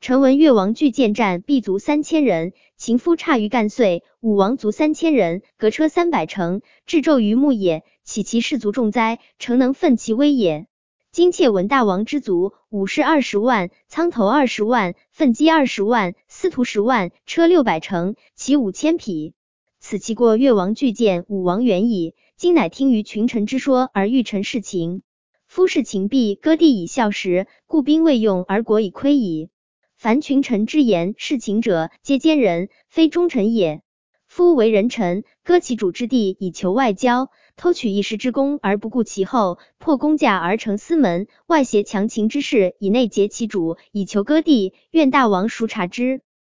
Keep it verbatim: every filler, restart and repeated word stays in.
臣闻越王拒见战，必卒三千人，秦夫差于干岁，武王卒三千人，革车三百乘，至纣于牧也，岂其士卒众哉？诚能奋其威也。今妾闻大王之卒，武士二十万，苍头二十万，奋击二十万，司徒十万，车六百乘，骑五千匹。此其过越王拒见，武王远矣。今乃听于群臣之说而欲陈事情。夫事秦毕，割地以效时，故兵未用而国已亏矣。凡群臣之言，事秦者，皆奸人，非忠臣也。夫为人臣，割其主之地以求外交，偷取一时之功而不顾其后，破公架而成私门，外挟强秦之势以内结其主，以求割地，愿大王熟察之。